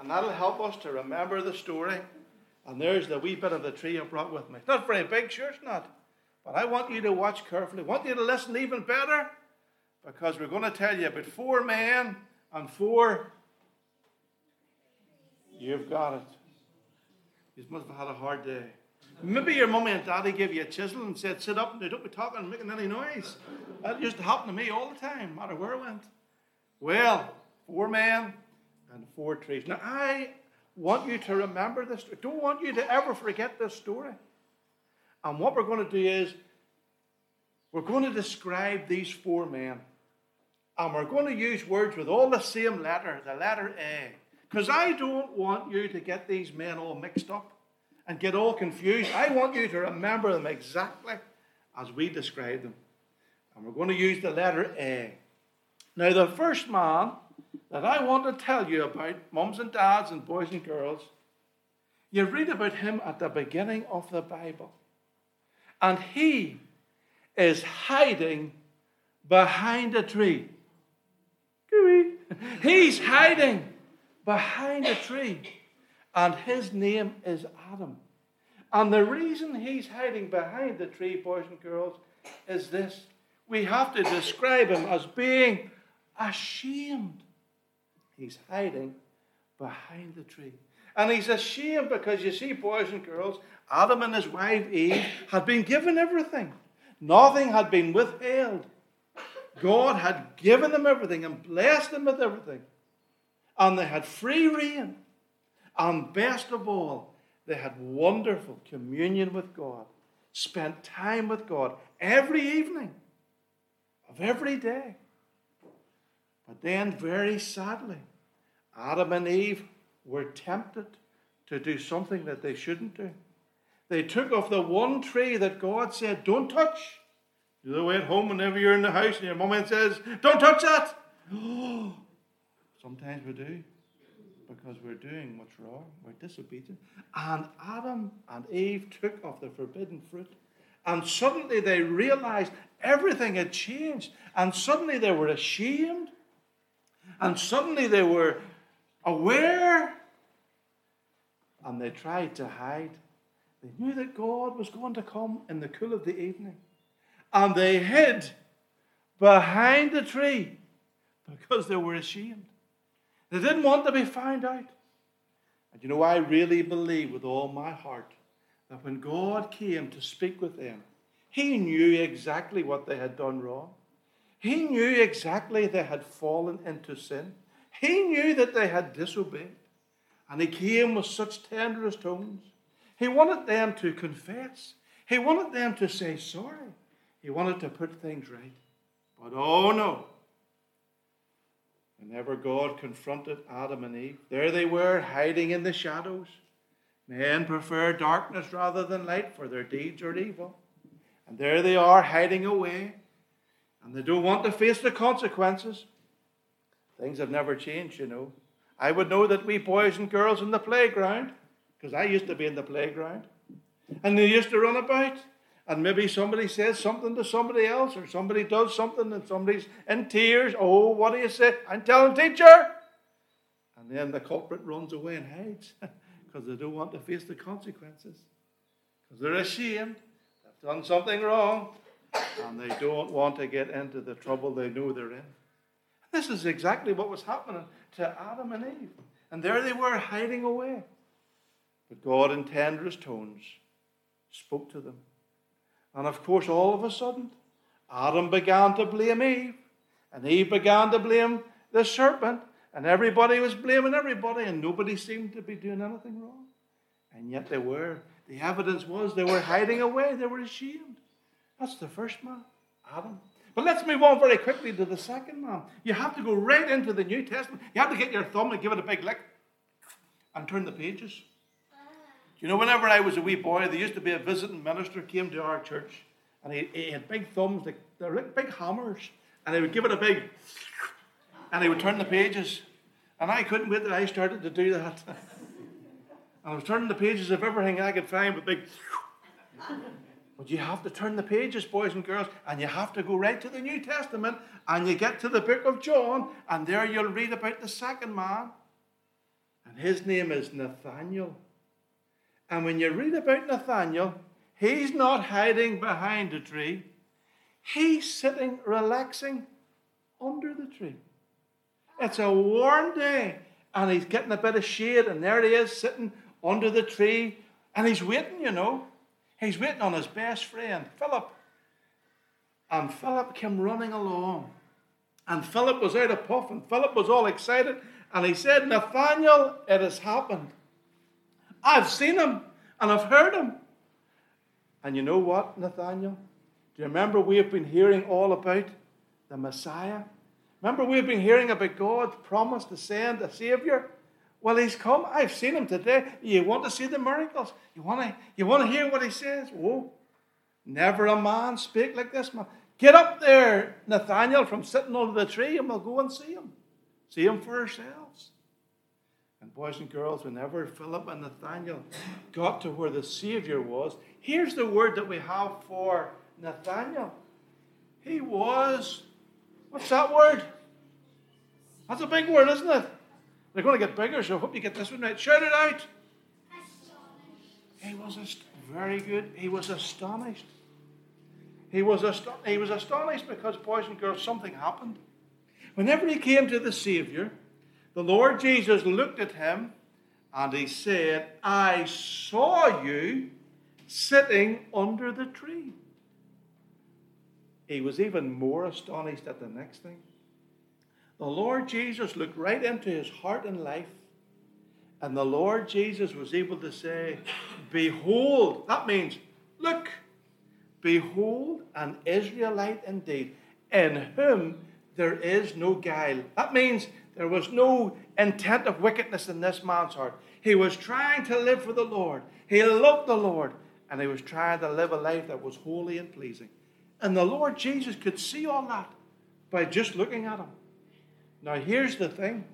And that'll help us to remember the story. And there's the wee bit of the tree I brought with me. It's not very big, sure it's not. But I want you to watch carefully. I want you to listen even better. Because we're going to tell you about 4 men and 4... You've got it. You must have had a hard day. Maybe your mummy and daddy gave you a chisel and said, sit up and don't be talking and making any noise. That used to happen to me all the time, no matter where I went. Well, 4 men and 4 trees. Now, I want you to remember this. I don't want you to ever forget this story. And what we're going to do is, we're going to describe these 4 men. And we're going to use words with all the same letter, the letter A. Because I don't want you to get these men all mixed up and get all confused. I want you to remember them exactly as we describe them. And we're going to use the letter A. Now, the first man that I want to tell you about, mums and dads and boys and girls, you read about him at the beginning of the Bible. And he is hiding behind a tree. He's hiding behind a tree. And his name is Adam. And the reason he's hiding behind the tree, boys and girls, is this. We have to describe him as being ashamed. He's hiding behind the tree. And he's ashamed because, you see, boys and girls, Adam and his wife Eve had been given everything. Nothing had been withheld. God had given them everything and blessed them with everything. And they had free reign. And best of all, they had wonderful communion with God. Spent time with God every evening of every day. But then, very sadly, Adam and Eve were tempted to do something that they shouldn't do. They took off the one tree that God said, don't touch. You know the way at home, whenever you're in the house and your mum says, don't touch that. Sometimes we do. Because we're doing what's wrong. We're disobedient. And Adam and Eve took of the forbidden fruit. And suddenly they realized everything had changed. And suddenly they were ashamed. And suddenly they were aware. And they tried to hide. They knew that God was going to come in the cool of the evening. And they hid behind the tree because they were ashamed. They didn't want to be found out. And you know, I really believe with all my heart that when God came to speak with them, he knew exactly what they had done wrong. He knew exactly they had fallen into sin. He knew that they had disobeyed. And he came with such tenderest tones. He wanted them to confess. He wanted them to say sorry. He wanted to put things right. But oh no. Whenever God confronted Adam and Eve, there they were hiding in the shadows. Men prefer darkness rather than light, for their deeds are evil. And there they are hiding away. And they don't want to face the consequences. Things have never changed, you know. I would know that we boys and girls in the playground, because I used to be in the playground, and they used to run about. And maybe somebody says something to somebody else, or somebody does something and somebody's in tears. Oh, what do you say? I'm telling teacher. And then the culprit runs away and hides because they don't want to face the consequences. Because they're ashamed. They've done something wrong. And they don't want to get into the trouble they know they're in. This is exactly what was happening to Adam and Eve. And there they were hiding away. But God in tenderest tones spoke to them. And of course, all of a sudden, Adam began to blame Eve. And Eve began to blame the serpent. And everybody was blaming everybody. And nobody seemed to be doing anything wrong. And yet they were. The evidence was they were hiding away. They were ashamed. That's the first man, Adam. But let's move on very quickly to the second man. You have to go right into the New Testament. You have to get your thumb and give it a big lick. And turn the pages. You know, whenever I was a wee boy, there used to be a visiting minister came to our church. And he had big thumbs, they were like big hammers. And he would give it a big, and he would turn the pages. And I couldn't wait till I started to do that. And I was turning the pages of everything I could find with big. But you have to turn the pages, boys and girls. And you have to go right to the New Testament. And you get to the book of John. And there you'll read about the second man. And his name is Nathanael. And when you read about Nathanael, he's not hiding behind a tree. He's sitting, relaxing under the tree. It's a warm day, and he's getting a bit of shade, and there he is sitting under the tree, and he's waiting, you know. He's waiting on his best friend, Philip. And Philip came running along. And Philip was out of puff, and Philip was all excited, and he said, Nathanael, it has happened. I've seen him, and I've heard him. And you know what, Nathanael? Do you remember we have been hearing all about the Messiah? Remember we've been hearing about God's promise to send a Savior? Well, he's come. I've seen him today. You want to see the miracles? You want to hear what he says? Oh, never a man spake like this man. Get up there, Nathanael, from sitting under the tree, and we'll go and see him. See him for ourselves. And boys and girls, whenever Philip and Nathanael got to where the Savior was, here's the word that we have for Nathanael. He was, what's that word? That's a big word, isn't it? They're going to get bigger, so I hope you get this one right. Shout it out. He was very good. He was astonished. He was astonished because, boys and girls, something happened. Whenever he came to the Savior, the Lord Jesus looked at him and he said, I saw you sitting under the tree. He was even more astonished at the next thing. The Lord Jesus looked right into his heart and life, and the Lord Jesus was able to say, behold, that means, look, behold, an Israelite indeed, in whom there is no guile. That means there was no intent of wickedness in this man's heart. He was trying to live for the Lord. He loved the Lord, and he was trying to live a life that was holy and pleasing. And the Lord Jesus could see all that by just looking at him. Now here's the thing.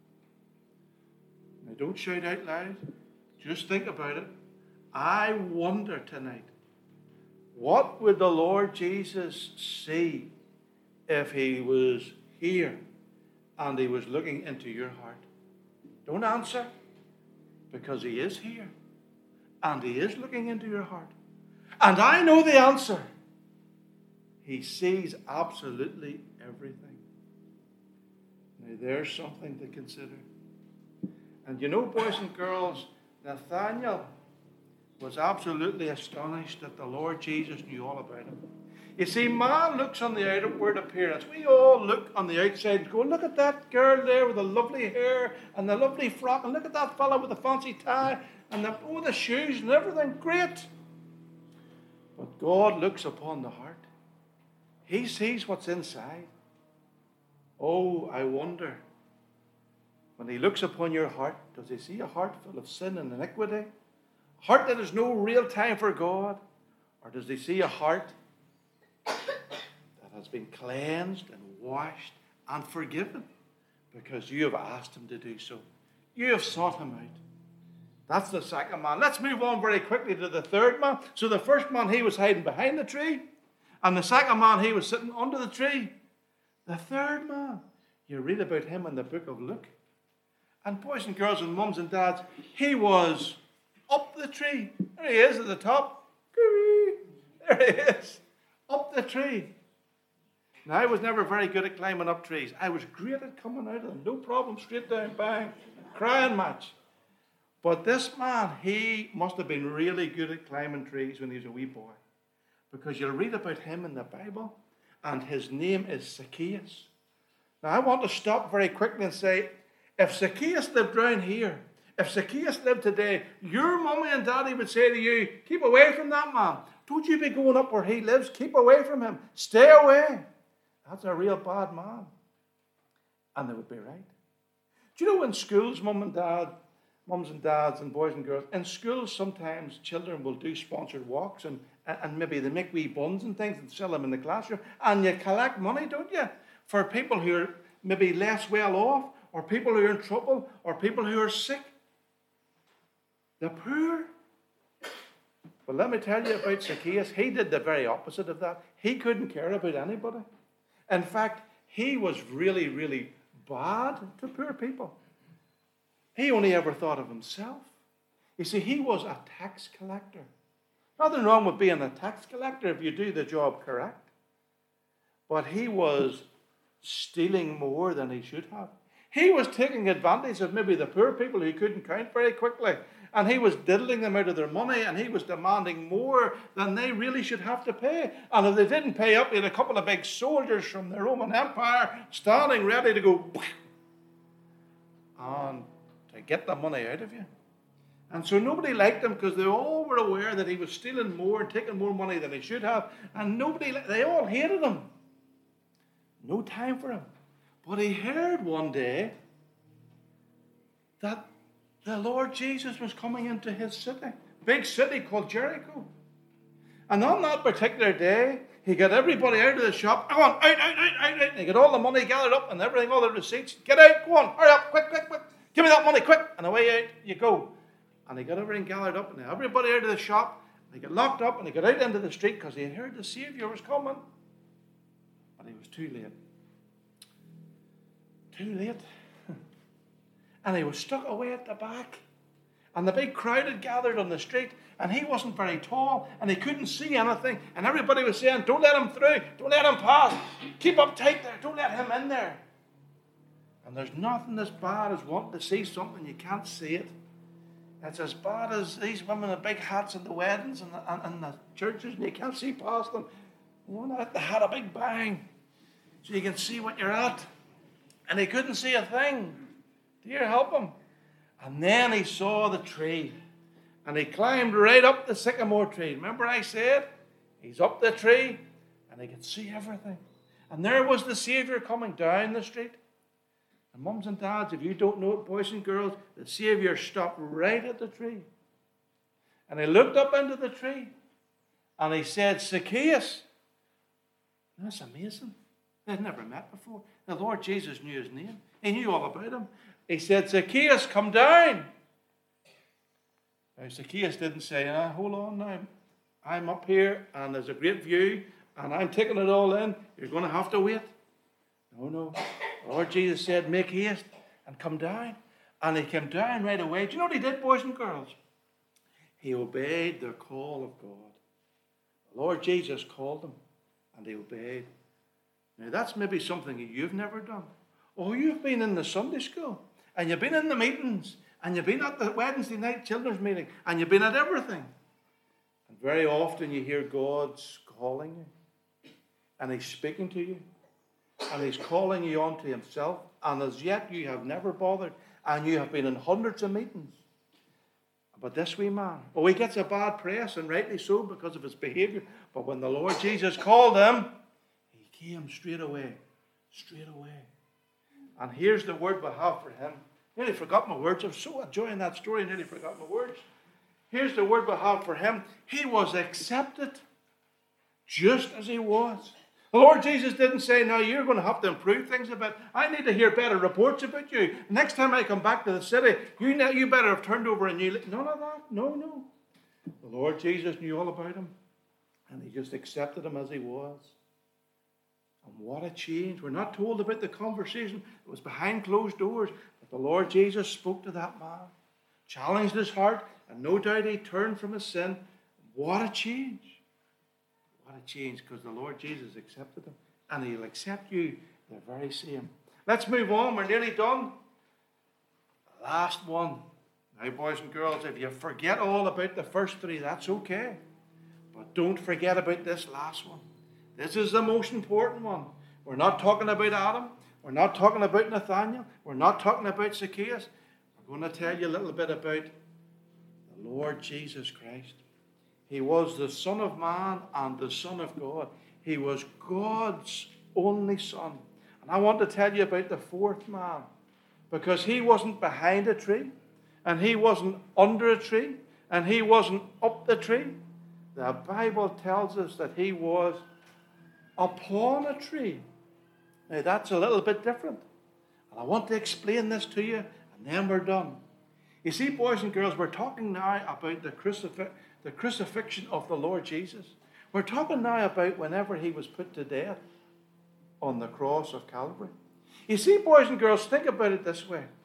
Now don't shout out loud. Just think about it. I wonder tonight, what would the Lord Jesus see if he was here and he was looking into your heart? Don't answer, because he is here and he is looking into your heart. And I know the answer. He sees absolutely everything. Now there's something to consider. And you know, boys and girls, Nathanael was absolutely astonished that the Lord Jesus knew all about him. You see, man looks on the outward appearance. We all look on the outside and go, look at that girl there with the lovely hair and the lovely frock, and look at that fellow with the fancy tie and the shoes and everything. Great. But God looks upon the heart. He sees what's inside. Oh, I wonder, when he looks upon your heart, does he see a heart full of sin and iniquity? A heart that has no real time for God? Or does he see a heart that has been cleansed and washed and forgiven because you have asked him to do so? You have sought him out. That's the second man. Let's move on very quickly to the third man. So the first man, he was hiding behind the tree. And the second man, he was sitting under the tree. The third man, you read about him in the book of Luke. And boys and girls and mums and dads, he was up the tree. There he is at the top. There he is, up the tree. Now, I was never very good at climbing up trees. I was great at coming out of them. No problem, straight down, bang, crying match. But this man, he must have been really good at climbing trees when he was a wee boy. Because you'll read about him in the Bible, and his name is Zacchaeus. Now, I want to stop very quickly and say, if Zacchaeus lived around here, if Zacchaeus lived today, your mummy and daddy would say to you, keep away from that man. Don't you be going up where he lives. Keep away from him. Stay away. That's a real bad man. And they would be right. Do you know in schools, mums and dads and boys and girls, in schools sometimes children will do sponsored walks and maybe they make wee buns and things and sell them in the classroom. And you collect money, don't you? For people who are maybe less well off, or people who are in trouble, or people who are sick. The poor. But let me tell you about Zacchaeus. He did the very opposite of that. He couldn't care about anybody. In fact, he was really, really bad to poor people. He only ever thought of himself. You see, he was a tax collector. Nothing wrong with being a tax collector if you do the job correct. But he was stealing more than he should have. He was taking advantage of maybe the poor people who couldn't count very quickly. And he was diddling them out of their money, and he was demanding more than they really should have to pay. And if they didn't pay up, he had a couple of big soldiers from the Roman Empire standing ready to go and to get the money out of you. And so nobody liked him because they all were aware that he was stealing more and taking more money than he should have. And they all hated him. No time for him. But he heard one day that the Lord Jesus was coming into his city, big city called Jericho. And on that particular day, he got everybody out of the shop. Come on, out. And he got all the money gathered up and everything, all the receipts. Get out, go on, hurry up, quick. Give me that money, quick. And away out you go. And he got everything gathered up and everybody out of the shop. And he got locked up and he got out into the street because he had heard the Savior was coming. But he was too late. Too late. And he was stuck away at the back. And the big crowd had gathered on the street. And he wasn't very tall. And he couldn't see anything. And everybody was saying, don't let him through. Don't let him pass. Keep up tight there. Don't let him in there. And there's nothing as bad as wanting to see something you can't see it. It's as bad as these women in big hats at the weddings and the churches. And you can't see past them. They had a big bang. So you can see what you're at. And he couldn't see a thing. Dear, help him. And then he saw the tree. And he climbed right up the sycamore tree. Remember I said? He's up the tree. And he could see everything. And there was the Savior coming down the street. And mums and dads, if you don't know it, boys and girls, the Savior stopped right at the tree. And he looked up into the tree. And he said, Zacchaeus. That's amazing. They'd never met before. The Lord Jesus knew his name. He knew all about him. He said, Zacchaeus, come down. Now, Zacchaeus didn't say, hold on now. I'm up here and there's a great view and I'm taking it all in. You're going to have to wait. No. The Lord Jesus said, make haste and come down. And he came down right away. Do you know what he did, boys and girls? He obeyed the call of God. The Lord Jesus called him and he obeyed. Now, that's maybe something that you've never done. Oh, you've been in the Sunday school, and you've been in the meetings, and you've been at the Wednesday night children's meeting, and you've been at everything. And very often you hear God's calling you, and he's speaking to you, and he's calling you onto himself, and as yet you have never bothered, and you have been in hundreds of meetings. But this wee man, he gets a bad press, and rightly so, because of his behavior. But when the Lord Jesus called him, came straight away. And here's the word we have for him. Nearly forgot my words. I'm so enjoying that story, nearly forgot my words. Here's the word we have for him. He was accepted just as he was. The Lord Jesus didn't say, now you're going to have to improve things a bit. I need to hear better reports about you. Next time I come back to the city, you better have turned over a new leaf. None of that. No. The Lord Jesus knew all about him. And he just accepted him as he was. And what a change. We're not told about the conversation. It was behind closed doors. But the Lord Jesus spoke to that man, challenged his heart, and no doubt he turned from his sin. What a change. What a change, because the Lord Jesus accepted him. And he'll accept you the very same. Let's move on. We're nearly done. The last one. Now, boys and girls, if you forget all about the first three, that's okay. But don't forget about this last one. This is the most important one. We're not talking about Adam. We're not talking about Nathaniel. We're not talking about Zacchaeus. We're going to tell you a little bit about the Lord Jesus Christ. He was the Son of Man and the Son of God. He was God's only Son. And I want to tell you about the fourth man, because he wasn't behind a tree, and he wasn't under a tree, and he wasn't up the tree. The Bible tells us that he was upon a tree. Now that's a little bit different. And I want to explain this to you, and then we're done. You see, boys and girls, we're talking now about the crucifixion of the Lord Jesus. We're talking now about whenever he was put to death on the cross of Calvary. You see, boys and girls, think about it this way.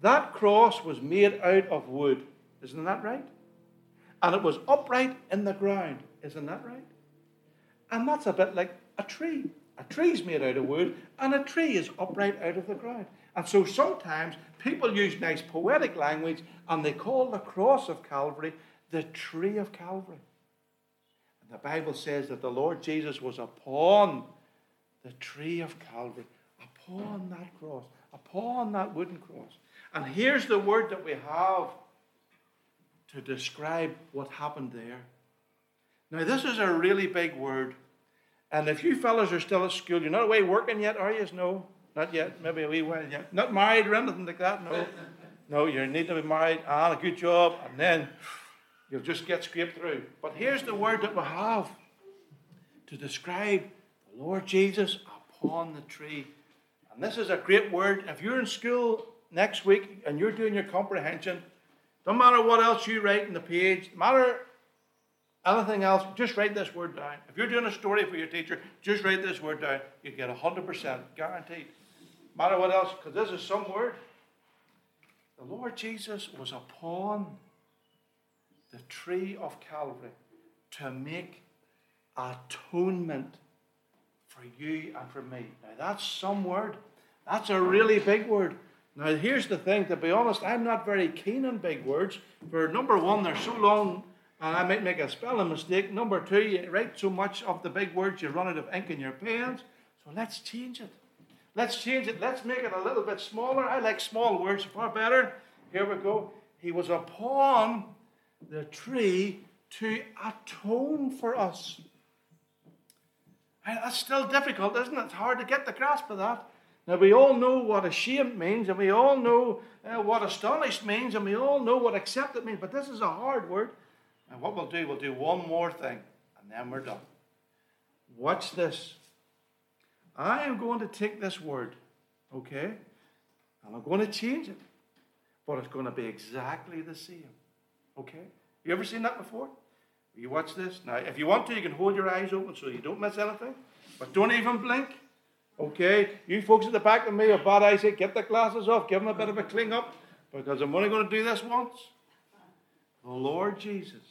That cross was made out of wood. Isn't that right? And it was upright in the ground. Isn't that right? And that's a bit like a tree. A tree's made out of wood, and a tree is upright out of the ground. And so sometimes people use nice poetic language, and they call the cross of Calvary the tree of Calvary. And the Bible says that the Lord Jesus was upon the tree of Calvary, upon that cross, upon that wooden cross. And here's the word that we have to describe what happened there. Now, this is a really big word. And if you fellas are still at school, you're not away working yet, are you? No, not yet. Maybe a wee while yet. Not married or anything like that, no. No, you need to be married and a good job, and then you'll just get scraped through. But here's the word that we have to describe the Lord Jesus upon the tree. And this is a great word. If you're in school next week and you're doing your comprehension, don't matter what else you write in the page, no matter anything else, just write this word down. If you're doing a story for your teacher, just write this word down. You get 100% guaranteed. No matter what else, because this is some word. The Lord Jesus was upon the tree of Calvary to make atonement for you and for me. Now that's some word. That's a really big word. Now here's the thing, to be honest, I'm not very keen on big words. For number one, they're so long and I might make a spelling mistake. Number two, you write so much of the big words you run out of ink in your pens. So let's change it. Let's change it. Let's make it a little bit smaller. I like small words far better. Here we go. He was upon the tree to atone for us. That's still difficult, isn't it? It's hard to get the grasp of that. Now, we all know what ashamed means, and we all know what astonished means, and we all know what accepted means, but this is a hard word. And what we'll do one more thing, and then we're done. Watch this. I am going to take this word, okay, and I'm going to change it, but it's going to be exactly the same, okay? You ever seen that before? You watch this. Now, if you want to, you can hold your eyes open so you don't miss anything, but don't even blink. Okay, you folks at the back of me with bad eyesight, get the glasses off, give them a bit of a cling up, because I'm only going to do this once. The Lord Jesus,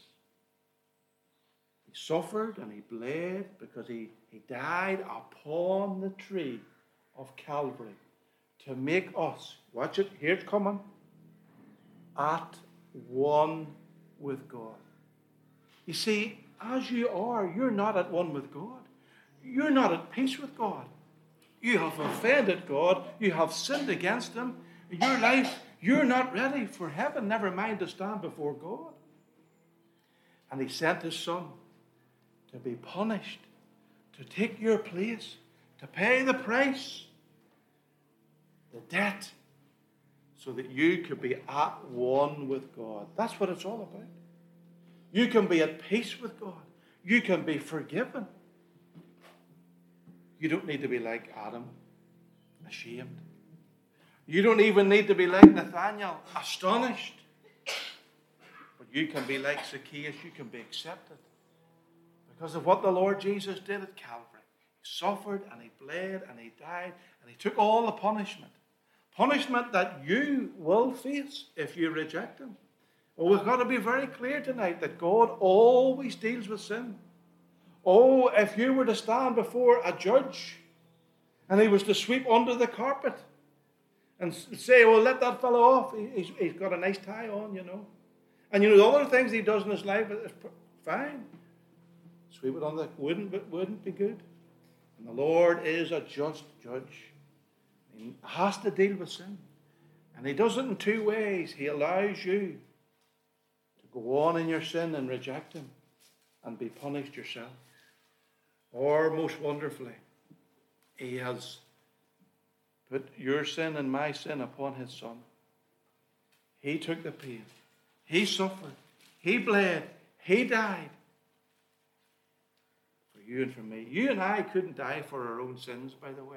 He suffered and He bled because He died upon the tree of Calvary to make us, watch it, here it's coming, at one with God. You see, as you are, you're not at one with God. You're not at peace with God. You have offended God. You have sinned against Him. In your life, you're not ready for heaven, never mind to stand before God. And He sent His Son to be punished, to take your place, to pay the price, the debt, so that you could be at one with God. That's what it's all about. You can be at peace with God. You can be forgiven. You don't need to be like Adam, ashamed. You don't even need to be like Nathaniel, astonished. But you can be like Zacchaeus. You can be accepted because of what the Lord Jesus did at Calvary. He suffered and He bled and He died and He took all the punishment. Punishment that you will face if you reject Him. Well, we've got to be very clear tonight that God always deals with sin. Oh, if you were to stand before a judge and he was to sweep under the carpet and say, well, let that fellow off. He's got a nice tie on, you know. And you know, the other things he does in his life is fine. Sweep it under wouldn't be good. And the Lord is a just judge. He has to deal with sin. And He does it in two ways. He allows you to go on in your sin and reject Him and be punished yourself. Or, most wonderfully, He has put your sin and my sin upon His Son. He took the pain. He suffered. He bled. He died for you and for me. You and I couldn't die for our own sins, by the way.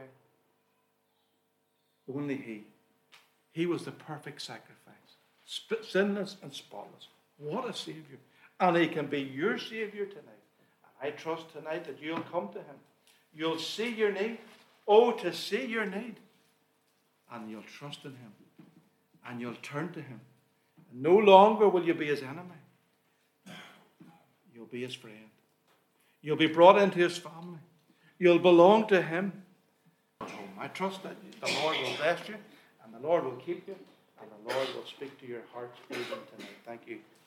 Only He. He was the perfect sacrifice. Sinless and spotless. What a Savior. And He can be your Savior tonight. I trust tonight that you'll come to Him. You'll see your need. Oh, to see your need. And you'll trust in Him. and you'll turn to him. And no longer will you be his enemy. You'll be his friend. You'll be brought into his family. You'll belong to him. I trust that the Lord will bless you, and the Lord will keep you, and the Lord will speak to your hearts even tonight. Thank you.